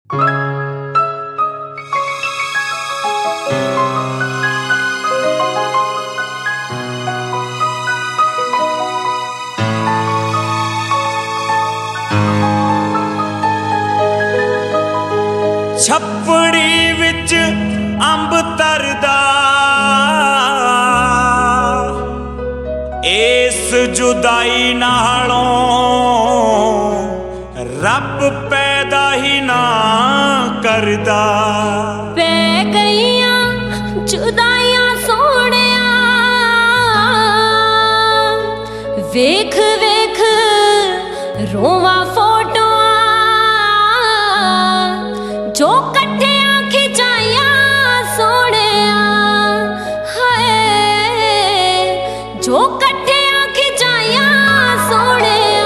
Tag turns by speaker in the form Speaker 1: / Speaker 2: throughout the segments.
Speaker 1: ਛੱਪੜੀ ਵਿੱਚ ਅੰਬ ਤਰਦਾ ਇਸ ਜੁਦਾਈ ਨਾਲੋਂ ਰੱਬ ਪੈਦਾ ਹੀ ਨਾ ਕਰਦਾ।
Speaker 2: ਪੈ ਗਈਆਂ ਜੁਦਾਈਆਂ ਸੋਹਣਿਆ ਵੇਖ ਵੇਖ ਰੋਵਾਂ ਫੋਟੋਆਂ ਜੋ ਇਕੱਠਿਆਂ ਖਿਚਾਈਆਂ ਸੋਹਣਿਆ ਹਾਏ ਜੋ ਇਕੱਠਿਆਂ ਖਿਚਾਈਆਂ ਸੋਹਣਿਆ।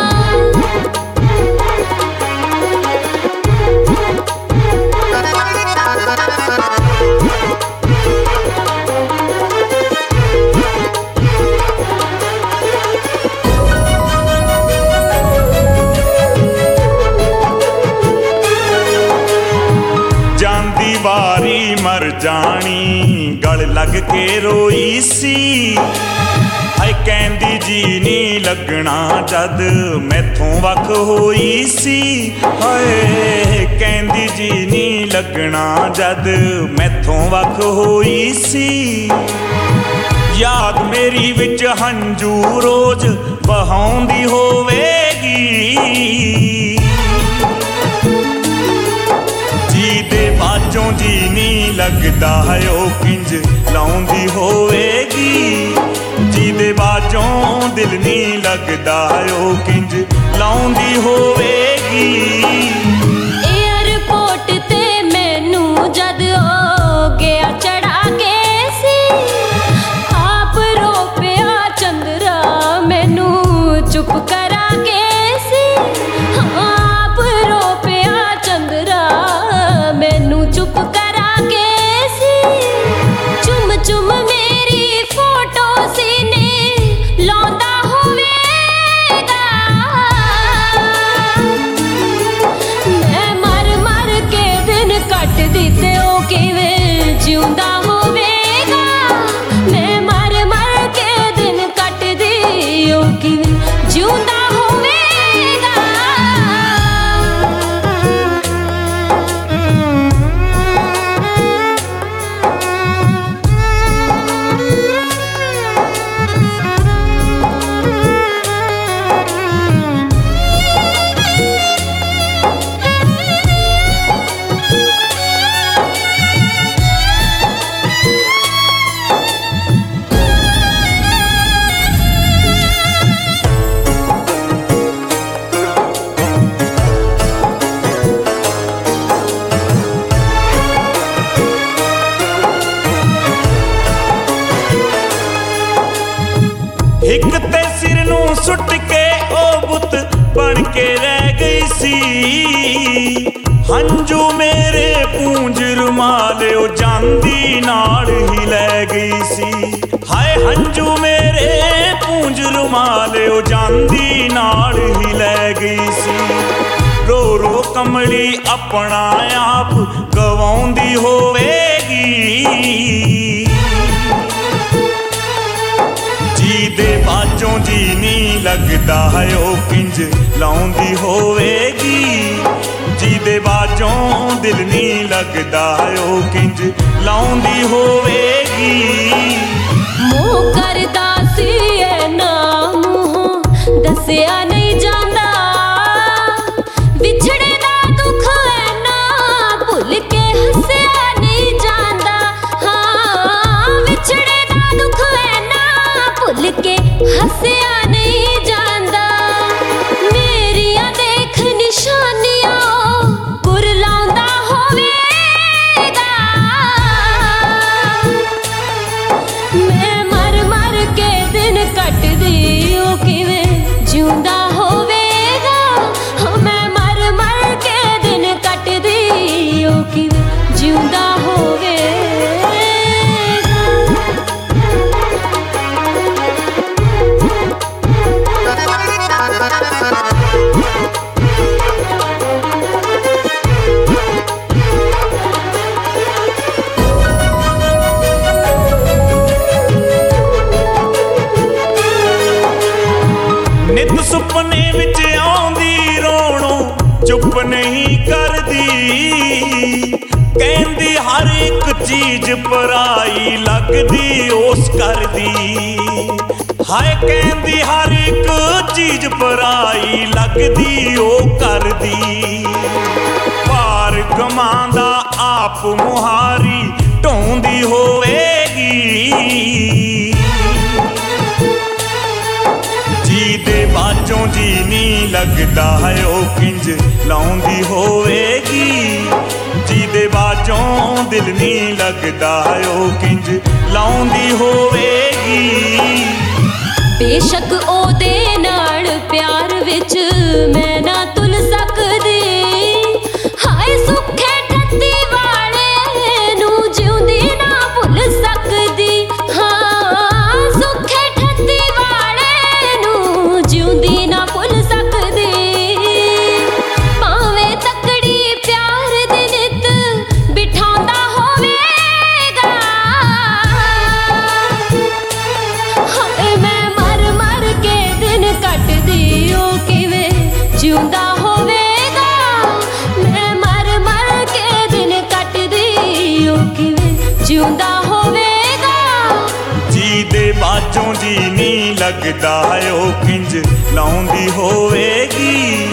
Speaker 1: ਜਾਂਦੀ ਵਾਰੀ ਮਰ ਜਾਣੀ ਗਲ ਲੱਗ ਕੇ ਰੋਈ ਸੀ। ਹਾਏ ਕਹਿੰਦੀ ਜੀ ਨੀ ਲੱਗਣਾ ਜਦ ਮੈਥੋਂ ਵੱਖ ਹੋਈ ਸੀ। ਹਾਏ ਕਹਿੰਦੀ ਜੀ ਨੀ ਲੱਗਣਾ ਜਦ ਮੈਥੋਂ ਵੱਖ ਹੋਈ ਸੀ। ਯਾਦ ਮੇਰੀ ਵਿੱਚ ਹੰਝੂ ਰੋਜ਼ ਬਹਾਉਂਦੀ ਹੋਵੇਗੀ। ਜੀ ਦੇ ਬਾਝੋਂ ਜੀ ਨੀ ਲੱਗਦਾ ਉਹ ਕਿੰਜ ਲਾਉਂਦੀ ਹੋਵੇਗੀ। ਜੀ ਦੇ ਬਾਝੋਂ ਦਿਲ ਨੀ ਲੱਗਦਾ ਉਹ ਕਿੰਜ ਲਾਉਂਦੀ ਹੋਵੇਗੀ।
Speaker 2: ਏਅਰਪੋਰਟ ਤੇ ਮੈਨੂੰ ਜਦ ਹੋ ਗਿਆ ਚੜਾ ਕੇ ਸੀ ਆਪ ਰੋ ਪਿਆ ਚੰਦਰਾ ਮੈਨੂੰ ਚੁੱਪ ਕਰਾ ਕੇ ਸੀ। ਆਪ ਰੋ ਪਿਆ ਚੰਦਰਾ ਮੈਨੂੰ ਚੁੱਪ ਕਰਾ ਕੇ ਸੀ। ਚੁੰਮ ਚੁੰਮ ਮੇਰੀ ਫੋਟੋ ਸੀਨੇ ਲਾਉਂਦਾ ਹੋਵੇਗਾ। ਮੈਂ ਮਰ ਮਰ ਕੇ ਦਿਨ ਕੱਟ ਦਿੱਤੇ ਉਹ ਕਿਵੇਂ ਜਿਉਂਦਾ ਹੋਵੇਗਾ। ਮੈਂ ਮਰ ਮਰ ਕੇ ਦਿਨ ਕੱਟਦੀ ਉਹ ਕਿਵੇਂ ਜਿਉਂਦਾ ਹੋਵੇਗਾ।
Speaker 1: ਇੱਕ ਤੇ ਸਿਰ ਨੂੰ ਸੁੱਟ ਕੇ ਉਹ ਬੁੱਤ ਬਣ ਕੇ ਰਹਿ ਗਈ ਸੀ। ਹੰਝੂ ਮੇਰੇ ਪੂੰਝ ਰੁਮਾਲ ਉਹ ਜਾਂਦੀ ਨਾਲ ਹੀ ਲੈ ਗਈ ਸੀ। ਹਾਏ ਹੰਝੂ ਮੇਰੇ ਪੂੰਝ ਰੁਮਾਲ ਉਹ ਜਾਂਦੀ ਨਾਲ ਹੀ ਲੈ ਗਈ ਸੀ। ਰੋ ਰੋ ਕਮਲੀ ਆਪਣਾ ਆਪ ਗਵਾਉਂਦੀ ਹੋਵੇਗੀ। ਜੀ ਦੇ ਬਾਝੋਂ ਜੀ ਨੀ ਲੱਗਦਾ ਉਹ ਕਿੰਜ ਲਾਉਂਦੀ ਹੋਵੇਗੀ। ਜੀ ਦੇ ਬਾਝੋਂ ਦਿਲ ਨੀ ਲੱਗਦਾ ਉਹ ਕਿੰਜ ਲਾਉਂਦੀ ਹੋਵੇਗੀ।
Speaker 2: ਮੂੰਹ ਕਰਦਾ ਸੀ ਇਹ ਨਾ ਮੂੰਹੋਂ ਦੱਸਿਆ ਨਹੀਂ ਜਾਂਦਾ। ਵਿਛੜੇ ਦਾ ਦੁੱਖ ਹੈ ਨਾ ਭੁੱਲ ਕੇ ਹੱਸਿਆ ਨਹੀਂ ਜਾਂਦਾ। ਹਾਂ ਵਿਛੜੇ ਦਾ ਦੁੱਖ ਹੈ ਨਾ ਭੁੱਲ ਕੇ ਹੱਸਿਆ ਨਹੀਂ ਜਾਂਦਾ। ਮੇਰੀਆਂ ਦੇਖ ਨਿਸ਼ਾਨੀਆਂ ਗੁਰ ਲਾਉਂਦਾ ਹੋਵੇਗਾ। ਮੈਂ ਮਰ ਮਰ ਕੇ
Speaker 1: ਨਹੀਂ ਕਰਦੀ। ਕਹਿੰਦੀ ਹਰ ਇੱਕ ਚੀਜ਼ ਪਰਾਈ ਲੱਗਦੀ ਉਸ ਕਰਦੀ। ਹਾਏ ਕਹਿੰਦੀ ਹਰ ਇੱਕ ਚੀਜ਼ ਪਰਾਈ ਲੱਗਦੀ ਉਹ ਕਰਦੀ। ਭਾਰ ਕਮਾਂਦਾ ਆਪ ਮੁਹਾਰੀ ਢੋਂਦੀ ਹੋਵੇਗੀ। ਜੀ ਦੇ ਬਾਝੋਂ ਜੀ ਨਹੀਂ ਲੱਗਦਾ ਹੈ ਉਹ ਕਿੰਜ ਲਾਉਂਦੀ ਹੋਵੇਗੀ। ਜੀ ਦੇ ਬਾਝੋਂ ਦਿਲ ਨਹੀਂ ਲੱਗਦਾ ਹੈ ਉਹ ਕਿੰਜ ਲਾਉਂਦੀ ਹੋਵੇਗੀ।
Speaker 2: ਬੇਸ਼ੱਕ ਉਹਦੇ ਨਾਲ ਪਿਆਰ ਵਿੱਚ ਮੈਂ ਨਾ ਤੁਲ ਸਕਦੀ। ਹਾਏ ਸੁੱਖੇ ਠੱਤੀ ਵਾਲੇ ਨੂੰ ਜਿਉਂਦੀ ਨਾ ਭੁੱਲ ਸਕਦੀ। ਹਾਂ ਸੁੱਖੇ ਠੱਤੀ ਵਾਲੇ ਨੂੰ ਜਿਉਂਦੀ ਨਾ ਭੁੱਲ ਸਕਦੀ। ਭਾਵੇਂ ਤਕੜੀ ਪਿਆਰ ਦੇ ਨਿੱਤ ਬਿਠਾਉਂਦਾ ਹੋਵੇਗਾ। ਹਾਏ ਮੈਂ ਮਰ ਮਰ ਕੇ ਦਿਨ ਕੱਟਦੀ ਉਹ ਕਿਵੇਂ ਜਿਉਂਦਾ ਹੋਵੇਗਾ। ਮੈਂ ਮਰ ਮਰ ਕੇ ਦਿਨ ਕੱਟਦੀ ਉਹ ਕਿਵੇਂ ਜਿਉਂਦਾ ਹੋਵੇਗਾ।
Speaker 1: ਜੀ ਦੇ ਬਾਝੋਂ ਜੀ ਨਹੀਂ ਲੱਗਦਾ ਹੈ ਉਹ ਕਿੰਜ ਲਾਉਂਦੀ ਹੋਵੇਗੀ।